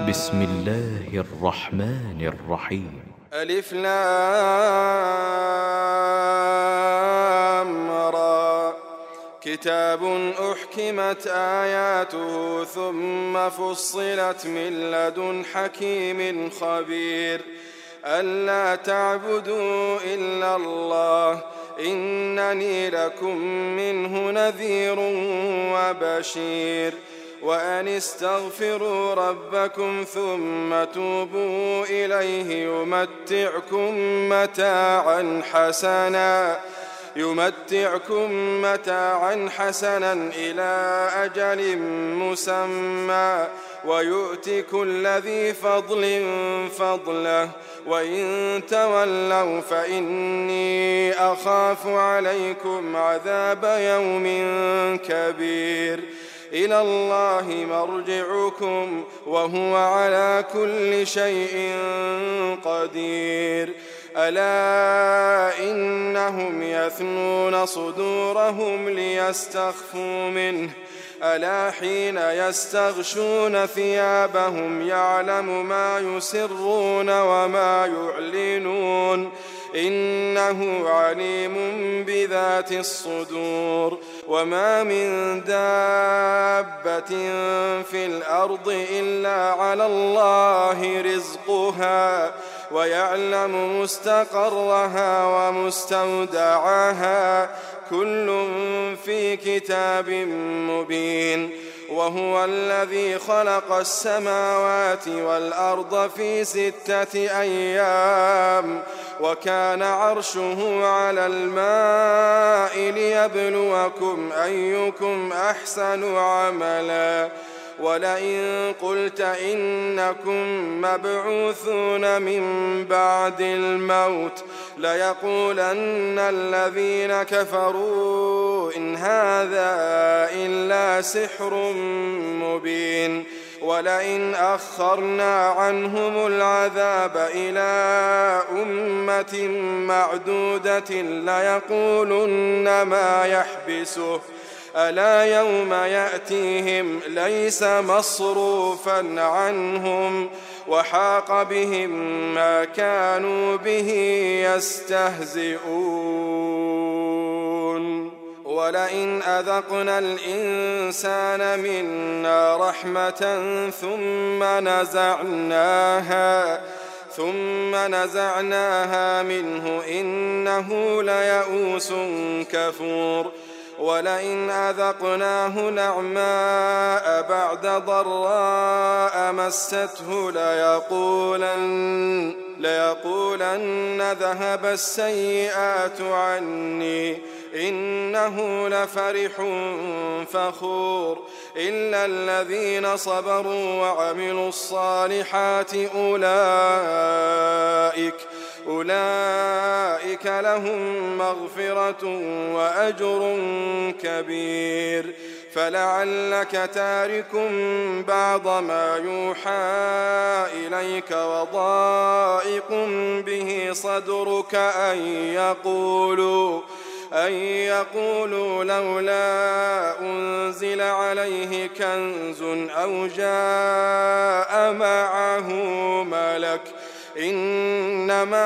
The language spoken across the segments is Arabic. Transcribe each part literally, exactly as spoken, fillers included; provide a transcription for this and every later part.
بسم الله الرحمن الرحيم. ألف لام را. كتاب أحكمت آياته ثم فصلت من لدن حكيم خبير ألا تعبدوا إلا الله إنني لكم منه نذير وبشير وأن استغفروا ربكم ثم توبوا إليه يمتعكم متاعا حسنا يمتعكم متاعا حسنا إلى أجل مسمى ويؤتي كل ذي فضل فضله وإن تولوا فإني أخاف عليكم عذاب يوم كبير إلى الله مرجعكم وهو على كل شيء قدير ألا إنهم يثنون صدورهم ليستخفوا منه ألا حين يستغشون ثيابهم يعلم ما يسرون وما يعلنون إنه عليم بذات الصدور وما من دابة في الأرض إلا على الله رزقها ويعلم مستقرها ومستودعها كل في كتاب مبين وهو الذي خلق السماوات والأرض في ستة أيام وكان عرشه على الماء ليبلوكم أيكم أحسن عملا ولئن قلت إنكم مبعوثون من بعد الموت ليقولن الذين كفروا إن هذا إلا سحر مبين ولئن أخرنا عنهم العذاب إلى أمة معدودة ليقولن ما يحبسه ألا يوم يأتيهم ليس مصروفا عنهم وحاق بهم ما كانوا به يستهزئون ولئن أذقنا الإنسان منا رحمة ثم نزعناها ثم نزعناها منه إنه ليئوس كفور ولئن أذقناه نعماء بعد ضراء مسته ليقولن, ليقولن ذهب السيئات عني إنه لفرح فخور إلا الذين صبروا وعملوا الصالحات أولئك أولئك لهم مغفرة وأجر كبير فلعلك تارك بعض ما يوحى إليك وضائق به صدرك أن يقولوا أن يقولوا لولا أنزل عليه كنز أو جاء معه ملك إنما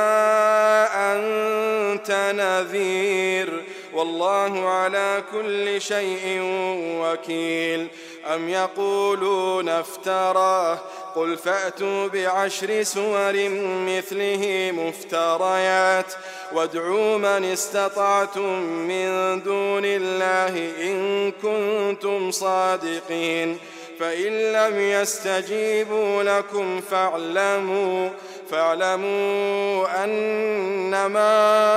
أنت نذير والله على كل شيء وكيل أم يقولون افتراه قل فأتوا بعشر سور مثله مفتريات وادعوا من استطعتم من دون الله إن كنتم صادقين فإن لم يستجيبوا لكم فاعلموا فاعلموا أنما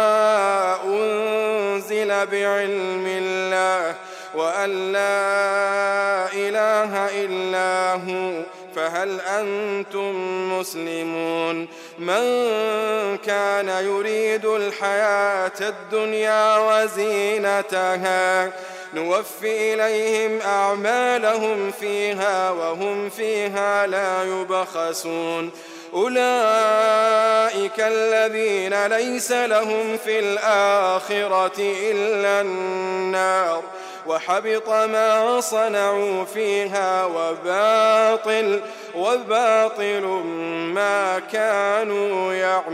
أنزل بعلم الله وأن لا إله إلا هو فهل أنتم مسلمون من كان يريد الحياة الدنيا وزينتها نوفي إليهم أعمالهم فيها وهم فيها لا يبخسون أولئك الذين ليس لهم في الآخرة إلا النار وحبط ما صنعوا فيها وباطل وباطل ما كانوا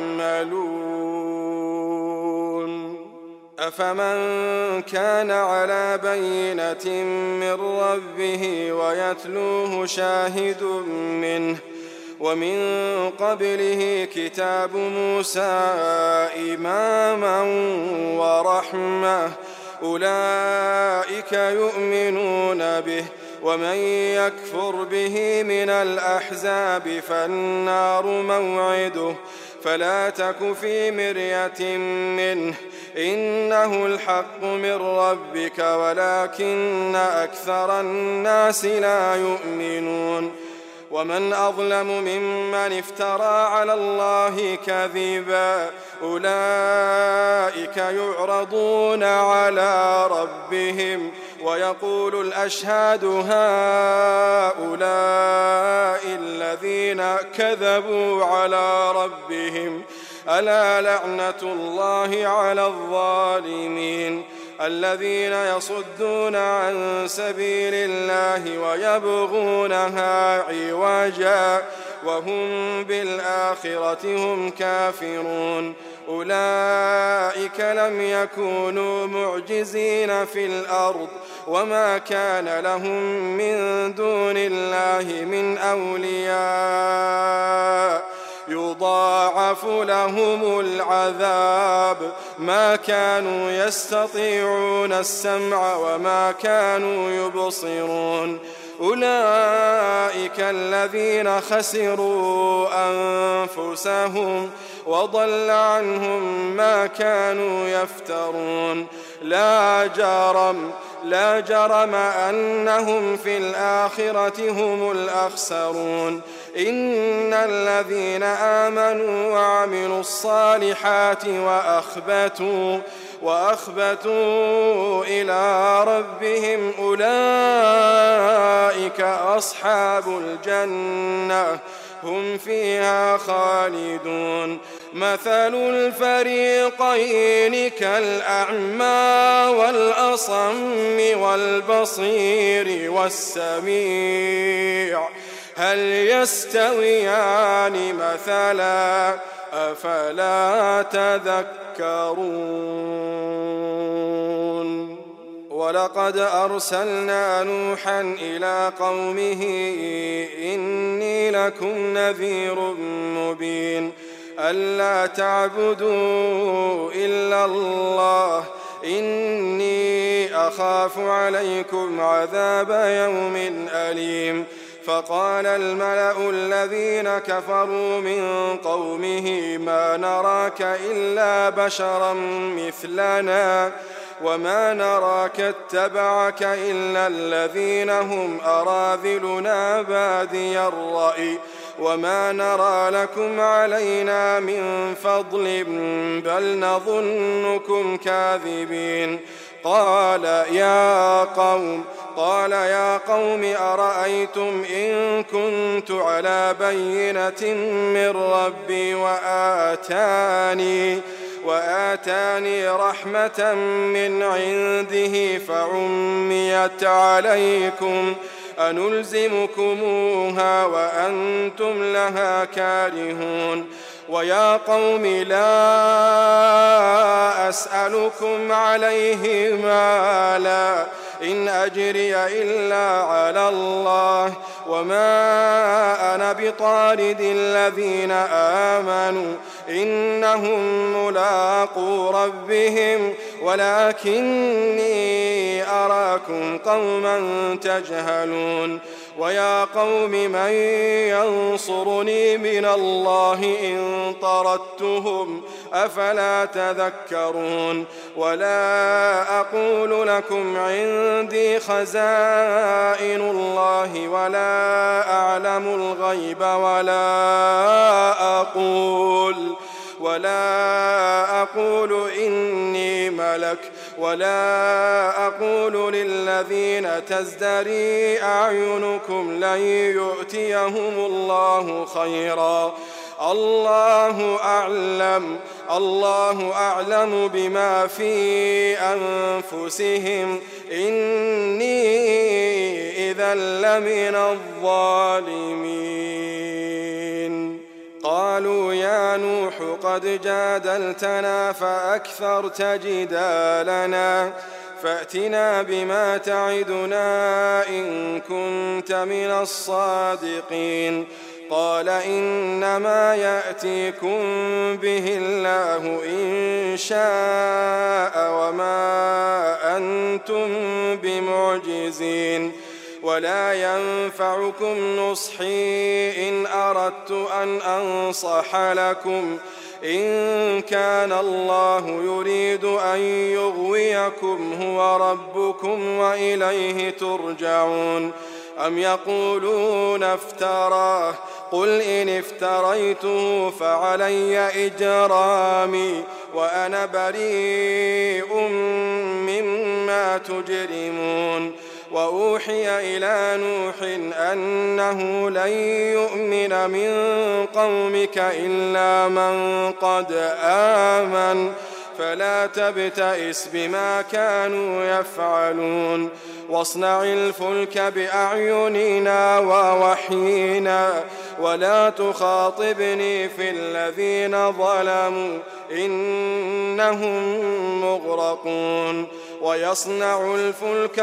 يعملون. أفمن كان على بينة من ربه ويتلوه شاهد منه ومن قبله كتاب موسى إماما ورحمة أولئك يؤمنون به ومن يكفر به من الأحزاب فالنار موعده فلا تك في مرية منه إنه الحق من ربك ولكن أكثر الناس لا يؤمنون. ومن أظلم ممن افترى على الله كذبا أولئك يعرضون على ربهم ويقول الأشهاد هؤلاء الذين كذبوا على ربهم ألا لعنة الله على الظالمين الذين يصدون عن سبيل الله ويبغونها عوجا وهم بالآخرة هم كافرون أولئك لم يكونوا معجزين في الأرض وما كان لهم من دون الله من أولياء يضاعف لهم العذاب ما كانوا يستطيعون السمع وما كانوا يبصرون أولئك الذين خسروا أنفسهم وضل عنهم ما كانوا يفترون لا جرم لا جرم أنهم في الآخرة هم الأخسرون إن الذين آمنوا وعملوا الصالحات وأخبتوا وأخبتوا إلى ربهم أولئك أصحاب الجنة هم فيها خالدون مثل الفريقين كالأعمى والأصم والبصير والسميع هل يستويان مثلا أفلا تذكرون ولقد أرسلنا نوحا إلى قومه إني لكم نذير مبين ألا تعبدوا إلا الله إني أخاف عليكم عذاب يوم أليم فقال الملأ الذين كفروا من قومه ما نراك إلا بشرا مثلنا وما نراك اتبعك إلا الذين هم أراذلنا بادي الرأي وما نرى لكم علينا من فضل بل نظنكم كاذبين قال يا قوم قال يا قوم أرأيتم إن كنت على بينة من ربي وآتاني وآتاني رحمة من عنده فعميت عليكم أنلزمكموها وأنتم لها كارهون ويا قوم لا أسألكم عليه مالا إن أجري إلا على الله وما أنا بطارد الذين آمنوا إنهم ملاقو ربهم ولكني أراكم قوما تجهلون ويا قوم من ينصرني من الله إن طردتهم أفلا تذكرون ولا أقول لكم عندي خزائن الله ولا أعلم الغيب ولا أقول ولا أقول إني ملك ولا أقول للذين تزدري أعينكم لن يؤتيهم الله خيرا الله أعلم الله أعلم بما في أنفسهم إني إذا لمن الظالمين. قالوا يا نوح قد جادلتنا فأكثرت جدالنا فأتنا بما تعدنا إن كنت من الصادقين. قال إنما يأتيكم به الله إن شاء وما أنتم بمعجزين ولا ينفعكم نصحي إن أردت أن أنصح لكم إن كان الله يريد أن يغويكم هو ربكم وإليه ترجعون. أم يقولون افتراه قل إن افتريته فعلي إجرامي وأنا بريء مما تجرمون. وأوحي إلى نوح أنه لن يؤمن من قومك إلا من قد آمن فلا تبتئس بما كانوا يفعلون واصنع الفلك بأعيننا ووحينا ولا تخاطبني في الذين ظلموا إنهم مغرقون. ويصنع الفلك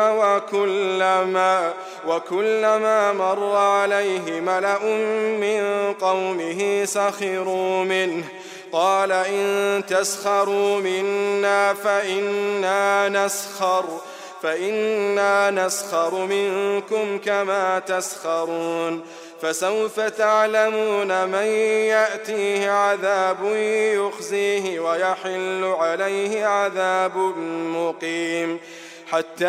وكلما, وكلما مر عليه ملأ من قومه سخروا منه قال إن تسخروا منا فإنا نسخر فإنا نسخر منكم كما تسخرون. فسوف تعلمون من يأتيه عذاب يخزيه ويحل عليه عذاب مقيم. حتى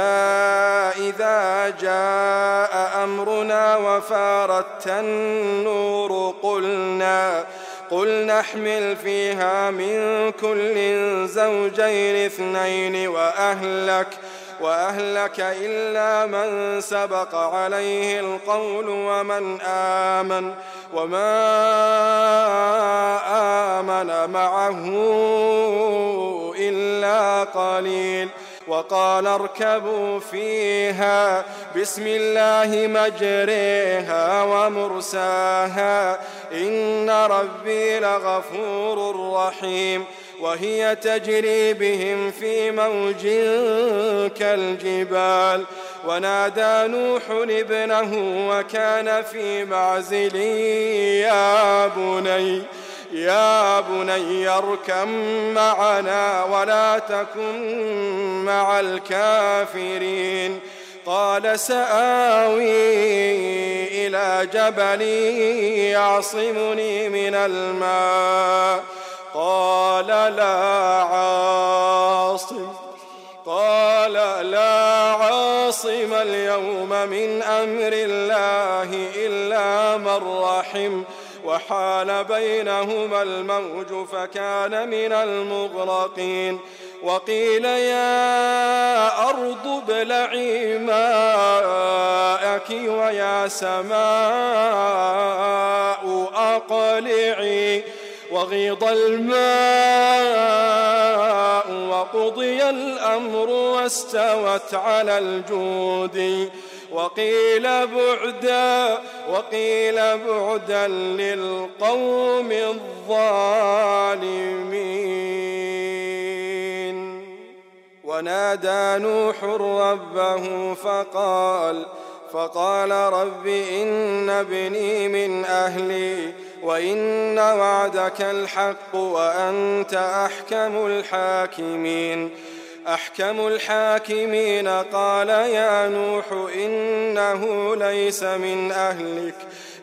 إذا جاء أمرنا وفارت النور قلنا قل نحمل فيها من كل زوجين اثنين وأهلك وأهلك إلا من سبق عليه القول ومن آمن وما آمن معه إلا قليل. وقال اركبوا فيها بسم الله مجريها ومرساها إن ربي لغفور رحيم. وهي تجري بهم في موج كالجبال. ونادى نوح ابنه وكان في معزل يا بني يا بني اركب معنا ولا تكن مع الكافرين. قال سآوي إلى جبل يعصمني من الماء قال لا عاصم قال لا عاصم اليوم من أمر الله إلا من رحم وحال بينهما الموج فكان من المغرقين. وقيل يا أرض ابلعي ماءك ويا سماء أقلعي وغيض الماء وقضي الأمر واستوت على الجود وقيل بعدا وقيل بعدا للقوم الظالمين. ونادى نوح ربه فقال فقال رب إن ابني من أهلي وإن وعدك الحق وأنت أحكم الحاكمين أحكم الحاكمين. قال يا نوح إنه ليس من أهلك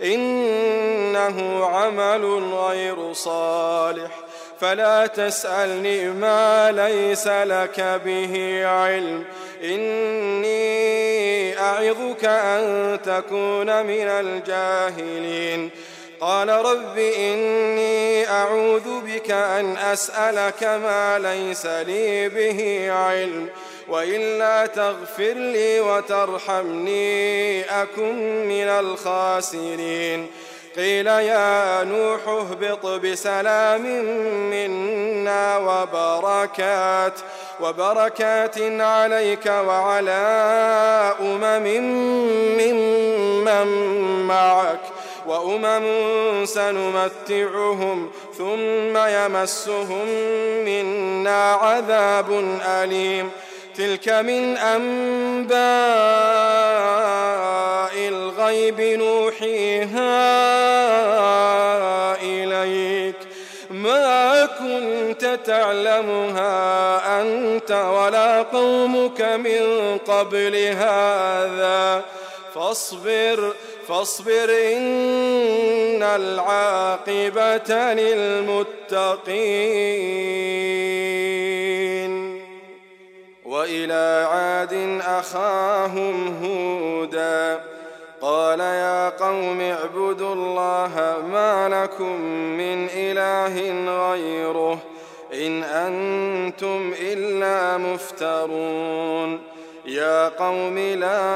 إنه عمل غير صالح فلا تسألني ما ليس لك به علم إني أعظك أن تكون من الجاهلين. قال رب إني أعوذ بك أن أسألك ما ليس لي به علم وإلا تغفر لي وترحمني أكن من الخاسرين. قيل يا نوح اهبط بسلام منا وبركات وبركات عليك وعلى أمم ممن معك وأمم سنمتعهم ثم يمسهم منا عذاب أليم تلك من أنباء الغيب نوحيها إليك ما كنت تعلمها أنت ولا قومك من قبل هذا فاصبر فاصبر إن العاقبة للمتقين. وإلى عاد أخاهم هودا قال يا قوم اعبدوا الله ما لكم من إله غيره إن أنتم إلا مفترون. يا قوم لا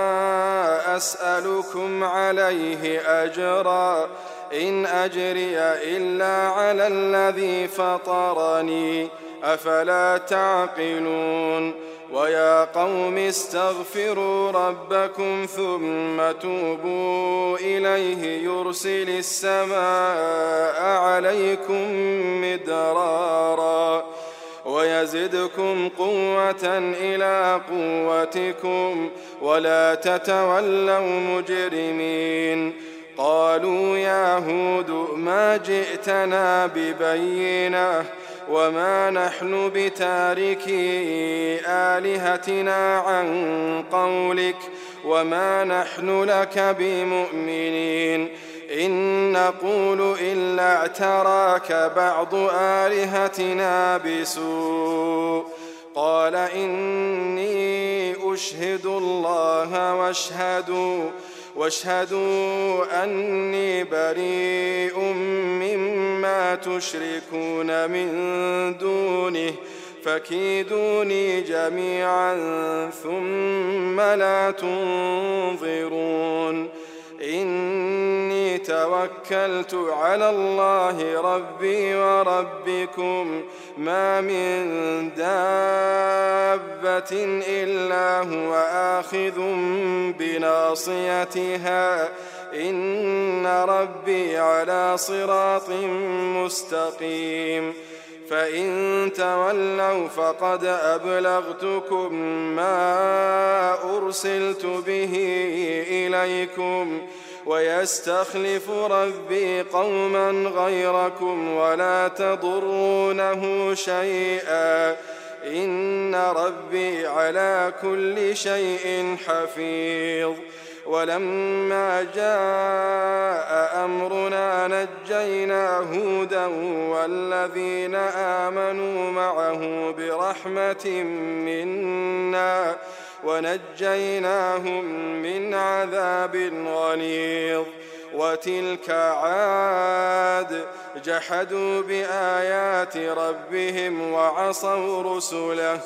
أسألكم عليه أجرا إن أجري إلا على الذي فطرني أفلا تعقلون. ويا قوم استغفروا ربكم ثم توبوا إليه يرسل السماء عليكم مدرارا ويزدكم قوة إلى قوتكم ولا تتولوا مجرمين. قالوا يا هود ما جئتنا ببينة وما نحن بتاركي آلهتنا عن قولك وما نحن لك بمؤمنين إن نقول إلا اعتراك بعض آلهتنا بسوء. قال إني أشهد الله واشهدوا واشهدوا أني بريء مما تشركون من دونه فكيدوني جميعا ثم لا تنظرون. إني توكلت على الله ربي وربكم ما من دابة إلا هو آخذ بناصيتها إن ربي على صراط مستقيم. فإن تولوا فقد أبلغتكم ما أرسلت به إليكم ويستخلف ربي قوما غيركم ولا تضرونه شيئا إن ربي على كل شيء حفيظ. ولما جاء أمرنا نجينا هودا والذين آمنوا معه برحمة منا ونجيناهم من عذاب غليظ. وتلك عاد جحدوا بآيات ربهم وعصوا رسله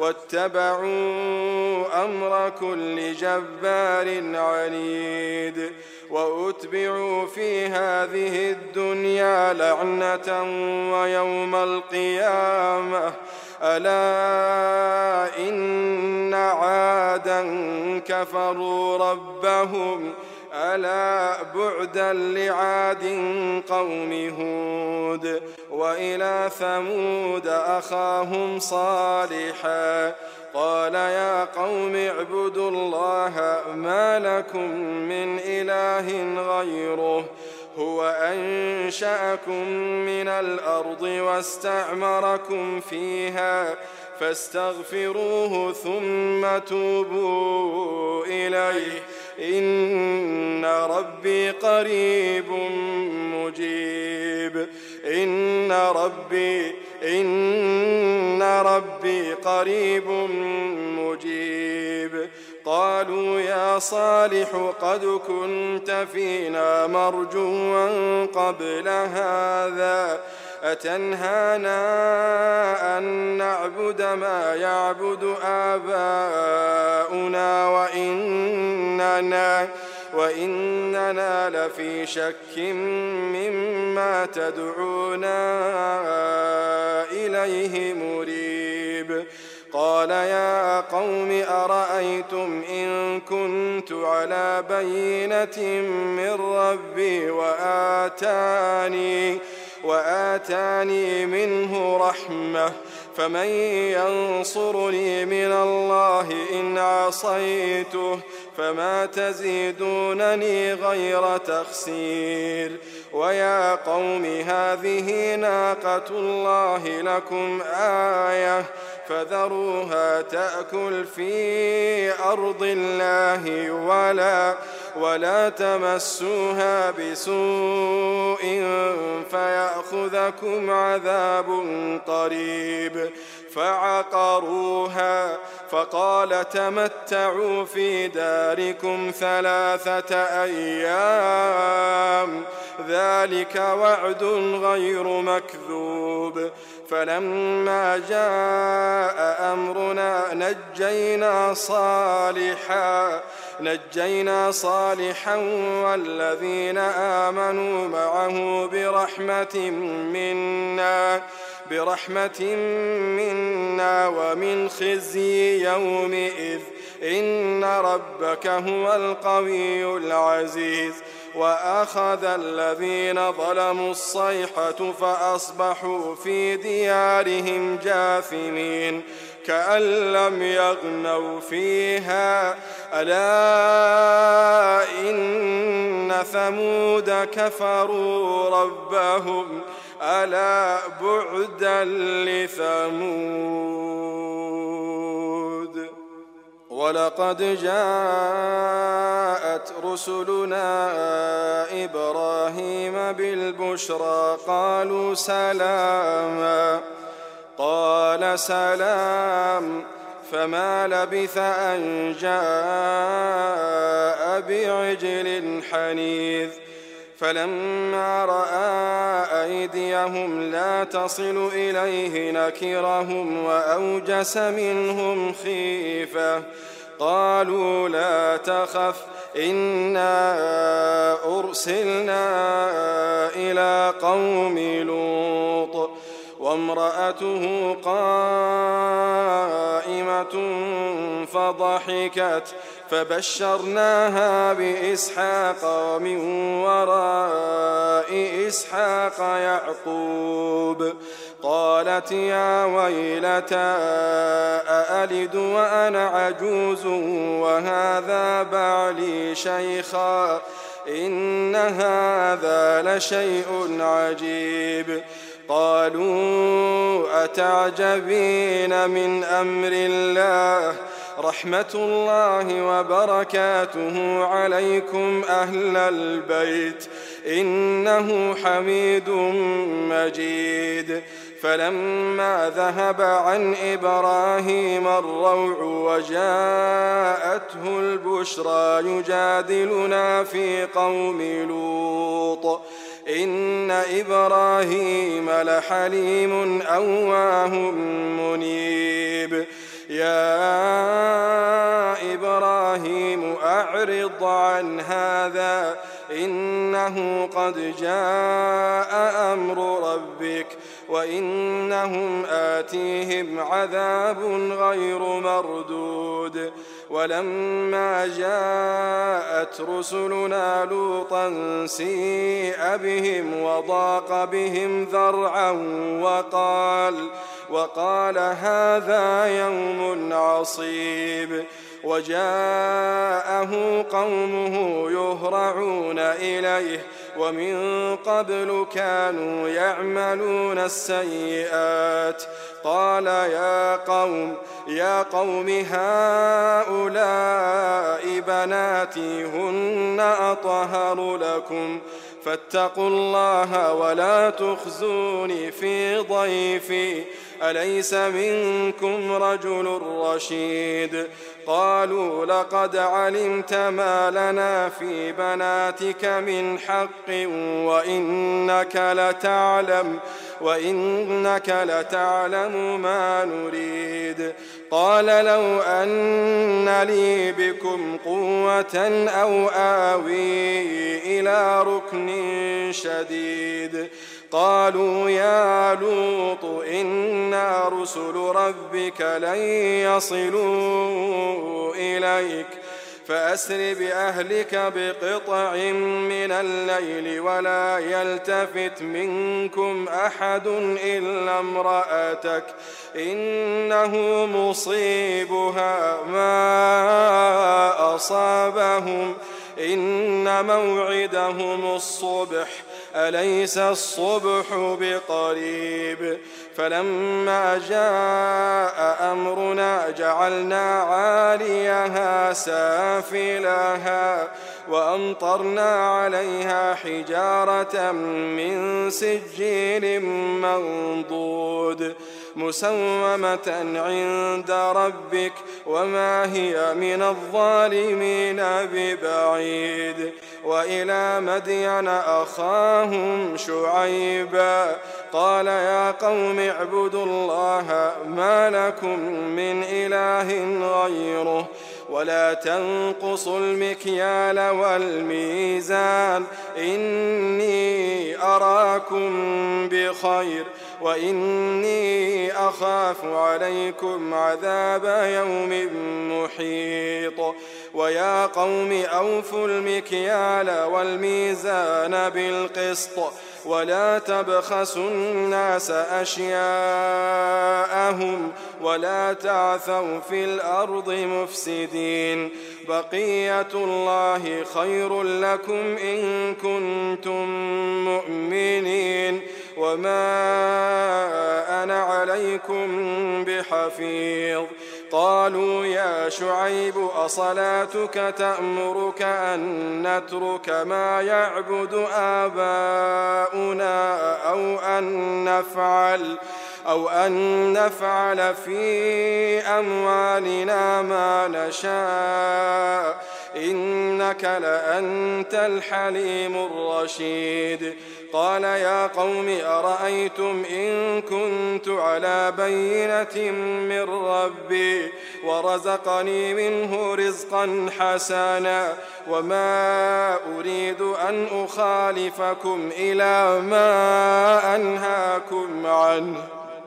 واتبعوا أمر كل جبار عنيد. وأتبعوا في هذه الدنيا لعنة ويوم القيامة ألا إن عادا كفروا ربهم ألا بعدا لعاد قوم هود. وإلى ثمود أخاهم صالحا قال يا قوم اعبدوا الله ما لكم من إله غيره هو أنشأكم من الأرض واستعمركم فيها فاستغفروه ثم توبوا إليه إن ربي قريب مجيب. إن ربي إن ربي قريب مجيب. قالوا يا صالح قد كنت فينا مرجوا قبل هذا أتنهانا أن نعبد ما يعبد آباؤنا وإننا وإننا لفي شك مما تدعونا إليه مريب. قال يا قوم أرأيتم إن كنت على بينة من ربي وآتاني, وآتاني منه رحمة فمن ينصرني من الله إن عصيته فما تزيدونني غير تخسير. ويا قوم هذه ناقة الله لكم آية فذروها تأكل في أرض الله ولا, ولا تمسوها بسوء فيأخذكم عذاب قريب. فعقروها فقال تمتعوا في داركم ثلاثة أيام ذلك وعد غير مكذوب. فلما جاء أمرنا نجينا صالحا نجينا صالحا والذين آمنوا معه برحمة منا برحمة منا ومن خزي يومئذ إن ربك هو القوي العزيز. وأخذ الذين ظلموا الصيحة فأصبحوا في ديارهم جاثمين كأن لم يغنوا فيها ألا إن ثمود كفروا ربهم ألا بعدا لثمود. ولقد جاءت رسلنا إبراهيم بالبشرى قالوا سلاما قال سلام فما لبث أن جاء بعجل حنيذ. فلما رأى أيديهم لا تصل إليه نكرهم وأوجس منهم خيفة قالوا لا تخف إنا أرسلنا إلى قوم لوط وامرأته قائمة فضحكت فبشرناها بإسحاق ومن وراء إسحاق يعقوب. قالت يا ويلتى أألد وأنا عجوز وهذا بعلي شيخا إن هذا لشيء عجيب. قالوا أتعجبين من أمر الله رحمة الله وبركاته عليكم أهل البيت إنه حميد مجيد. فلما ذهب عن إبراهيم الروع وجاءته البشرى يجادلنا في قوم لوط إن إبراهيم لحليم أواه منيب. يا إبراهيم أعرض عن هذا إنه قد جاء أمر ربك وإنهم آتيهم عذاب غير مردود. ولما جاءت رسلنا لوطا سيء بهم وضاق بهم ذرعا وقال, وقال هذا يوم عصيب. وجاءه قومه يهرعون إليه ومن قبل كانوا يعملون السيئات. قال يا قوم يا قوم هؤلاء بناتي هن أطهر لكم فاتقوا الله ولا تخزوني في ضيفي أليس منكم رجل رشيد. قالوا لقد علمت ما لنا في بناتك من حق وإنك لتعلم وإنك لتعلم ما نريد. قال لو أن لي بكم قوة أو آوي إلى ركن شديد قالوا يا لوط إنا رسل ربك لن يصلوا إليك فأسر بأهلك بقطع من الليل ولا يلتفت منكم أحد إلا امرأتك إنه مصيبها ما أصابهم إن موعدهم الصبح أليس الصبح بقريب فلما جاء أمرنا جعلنا عاليها سافلها وأمطرنا عليها حجارة من سجيل منضود مسومة عند ربك وما هي من الظالمين ببعيد وإلى مدين أخاهم شعيبا قال يا قوم اعبدوا الله ما لكم من إله غيره ولا تنقصوا المكيال والميزان إني أراكم بخير وإني أخاف عليكم عذاب يوم محيط ويا قوم أوفوا المكيال والميزان بالقسط ولا تبخسوا الناس أشياءهم ولا تعثوا في الأرض مفسدين بقية الله خير لكم إن كنتم مؤمنين وما أنا عليكم بحفيظ قالوا يا شعيب أصلاتك تأمرك أن نترك ما يعبد آباؤنا أو أن نفعل أو أن نفعل في أموالنا ما نشاء إنك لأنت الحليم الرشيد قال يا قوم أرأيتم إن كنت على بينة من ربي ورزقني منه رزقا حسنا وما أريد أن أخالفكم إلى ما أنهاكم عنه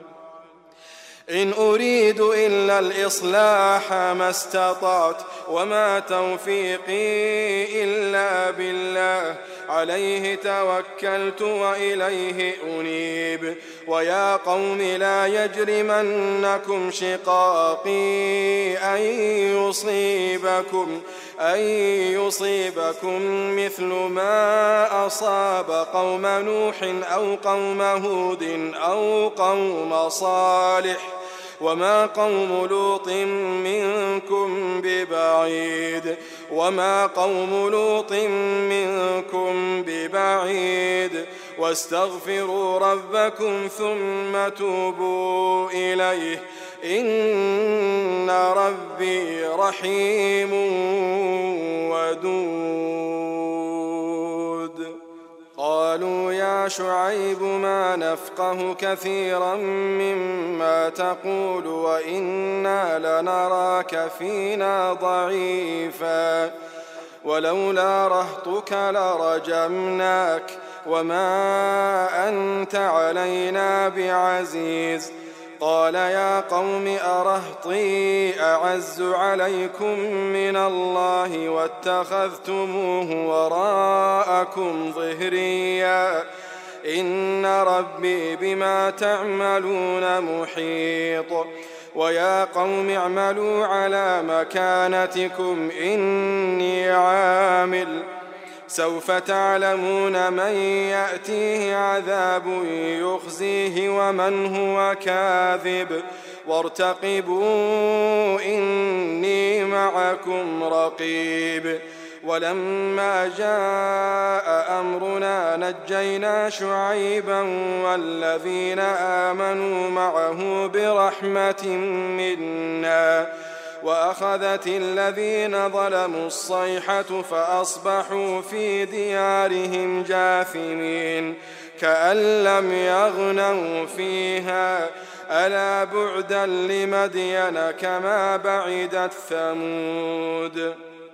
إن أريد إلا الإصلاح ما استطعت وما توفيقي إلا بالله عليه توكلت وإليه أنيب ويا قوم لا يجرمنكم شقاقي أن يصيبكم أن يصيبكم مثل ما أصاب قوم نوح أو قوم هود أو قوم صالح وما قوم لوط منكم ببعيد وما قوم لوط منكم ببعيد واستغفروا ربكم ثم توبوا إليه إن ربي رحيم ودود قالوا يا شعيب ما نفقه كثيرا مما تقول وإنا لنراك فينا ضعيفا ولولا رهطك لرجمناك وما أنت علينا بعزيز قال يا قوم أرهطي أعز عليكم من الله واتخذتموه وراءكم ظهريا إن ربي بما تعملون محيط ويا قوم اعملوا على مكانتكم إني عامل سوف تعلمون من يأتيه عذاب يخزيه ومن هو كاذب وارتقبوا إني معكم رقيب ولما جاء أمرنا نجينا شعيبا والذين آمنوا معه برحمة منا وأخذت الذين ظلموا الصيحة فأصبحوا في ديارهم جاثمين كأن لم يغنوا فيها ألا بعدا لمدين كما بعدت ثمود.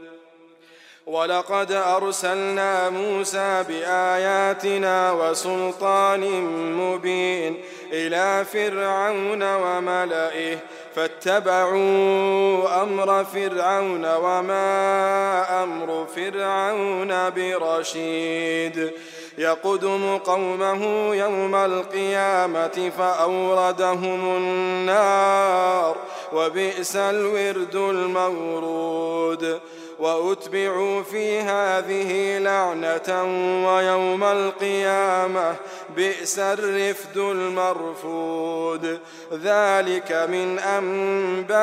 ولقد أرسلنا موسى بآياتنا وسلطان مبين إلى فرعون وملئه فاتبعوا أمر فرعون وما أمر فرعون برشيد. يقدم قومه يوم القيامة فأوردهم النار وبئس الورد المورود. وأتبعوا في هذه لعنة ويوم القيامة بئس الرفد المرفود. ذلك من أنباء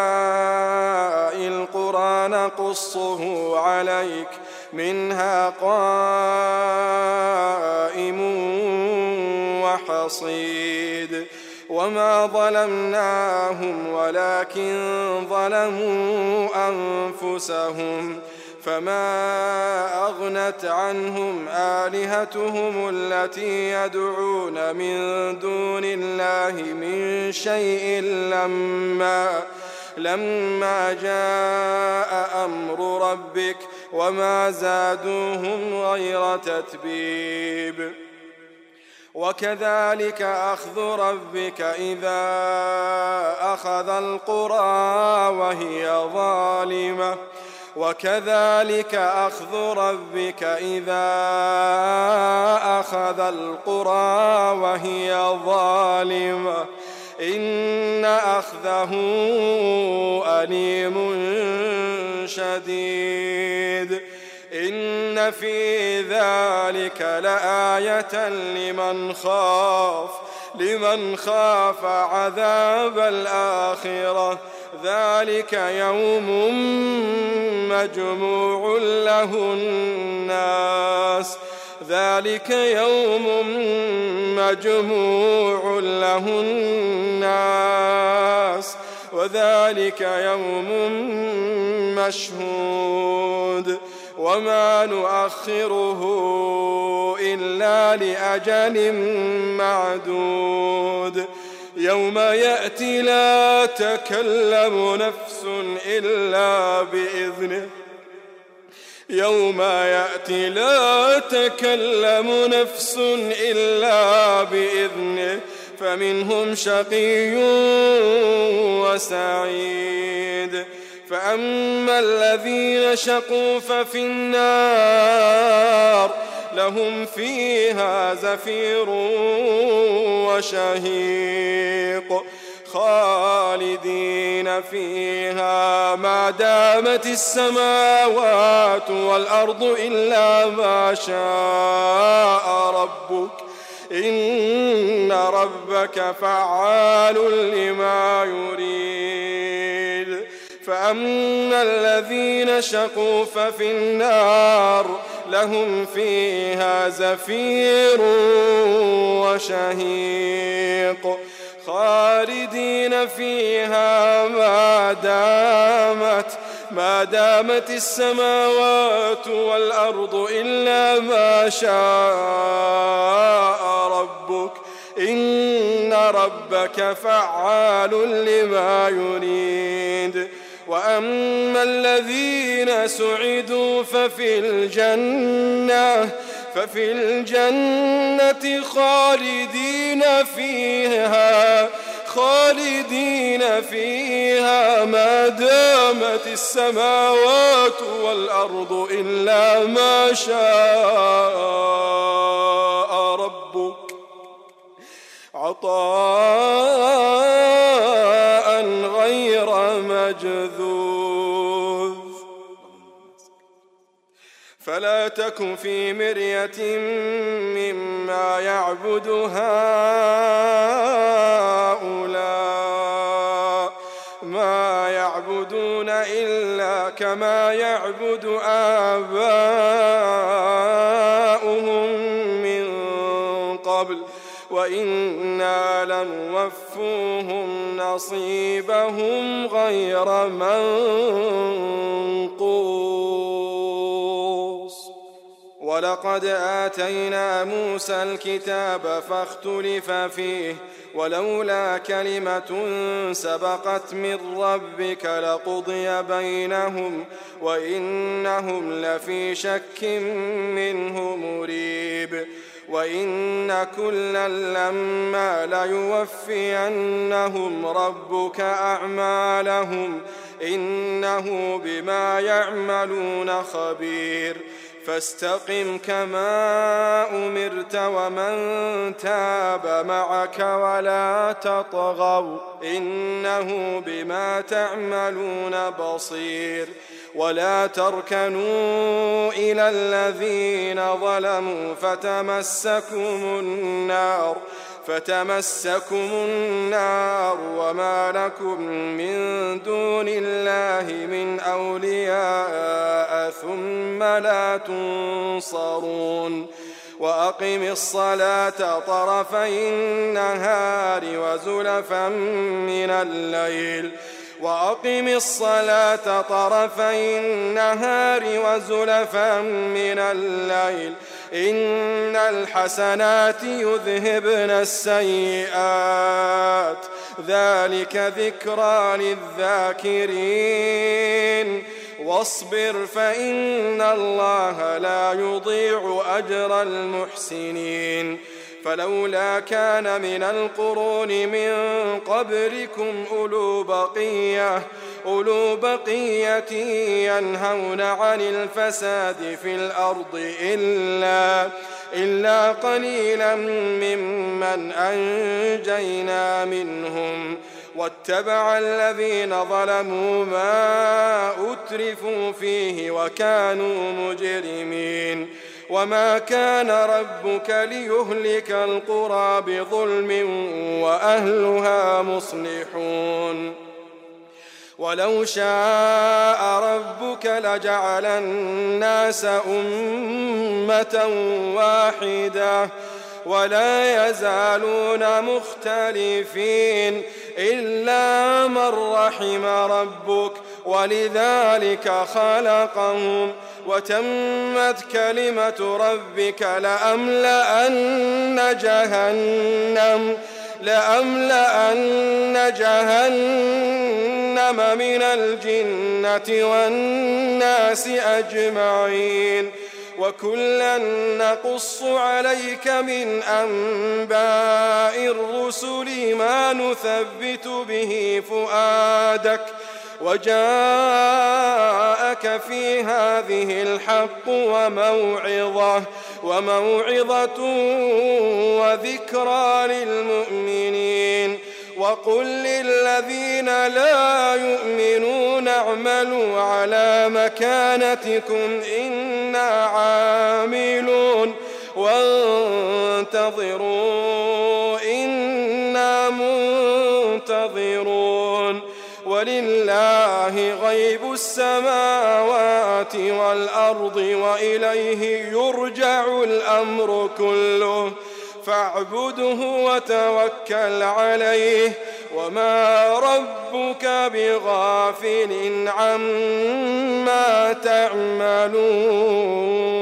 القرى نقصه عليك منها قائم وحصيد. وما ظلمناهم ولكن ظلموا أنفسهم فما أغنت عنهم آلهتهم التي يدعون من دون الله من شيء لما لما جاء أمر ربك وما زادوهم غير تتبيب. وكذلك أخذ ربك إذا أخذ القرى وهي ظالمة وكذلك أخذ ربك إذا أخذ القرى وهي ظالمة إن أخذه أليم شديد. إن في ذلك لآية لمن خاف لمن خاف عذاب الآخرة. ذلك يوم مجموع له الناس ذلك يوم مجموع له الناس وذلك يوم مشهود. وما نؤخره إلا لأجل معدود. يوم يأتي لا تكلم نفس إلا بإذنه يوم يأتي لا تكلم نفس إلا بإذنه فمنهم شقي وسعيد. فأما الذين شقوا ففي النار لهم فيها زفير وشهيق خالدين فيها ما دامت السماوات والأرض إلا ما شاء ربك إن ربك فعال لما يريد. فأما الذين شقوا ففي النار لهم فيها زفير وشهيق خالدين فيها ما دامت ما دامت السماوات والأرض إلا ما شاء ربك إن ربك فعال لما يريد. وأما الذين سعدوا ففي الجنة ففي الجنة خالدين فيها خالدين فيها ما دامت السماوات والأرض إلا ما شاء ربك عطاء غير مجذوذ. فلا تك في مرية مما يعبد هؤلاء ما يعبدون إلا كما يعبد آباؤهم من قبل وإنا لنوفوهم نصيبهم غير منقوص. ولقد آتينا موسى الكتاب فاختلف فيه ولولا كلمة سبقت من ربك لقضي بينهم وإنهم لفي شك منه مريب وإن كلا لما ليوفينهم ربك أعمالهم إنه بما يعملون خبير فاستقم كما أمرت ومن تاب معك ولا تطغوا إنه بما تعملون بصير ولا تركنوا إلى الذين ظلموا فتمسكم النار فتمسكم النار وما لكم من دون الله من أولياء ثم لا تنصرون وأقم الصلاة طرفي النهار وزلفا من الليل وأقم الصلاة طرفي النهار وزلفا من الليل إن الحسنات يذهبن السيئات ذلك ذكرى للذاكرين واصبر فإن الله لا يضيع أجر المحسنين فلولا كان من القرون من قبلكم أولو بقية أولو بقية ينهون عن الفساد في الأرض إلا إلا قليلا ممن أنجينا منهم واتبع الذين ظلموا ما أترفوا فيه وكانوا مجرمين وما كان ربك ليهلك القرى بظلم وأهلها مصلحون ولو شاء ربك لجعل الناس أمة واحدة ولا يزالون مختلفين إلا من رحم ربك ولذلك خلقهم وتمت كلمة ربك لأملأن جهنم لأملأن جهنم من الجنة والناس أجمعين وكلا نقص عليك من أنباء الرسل ما نثبت به فؤادك وجاءك في هذه الحق وموعظة وموعظة وذكرى للمؤمنين وقل للذين لا يؤمنون اعملوا على مكانتكم إنا عاملون وانتظروا إنا منتظرون ولله غيب السماوات والأرض وإليه يرجع الأمر كله فاعبده وتوكل عليه وما ربك بغافل عما تعملون.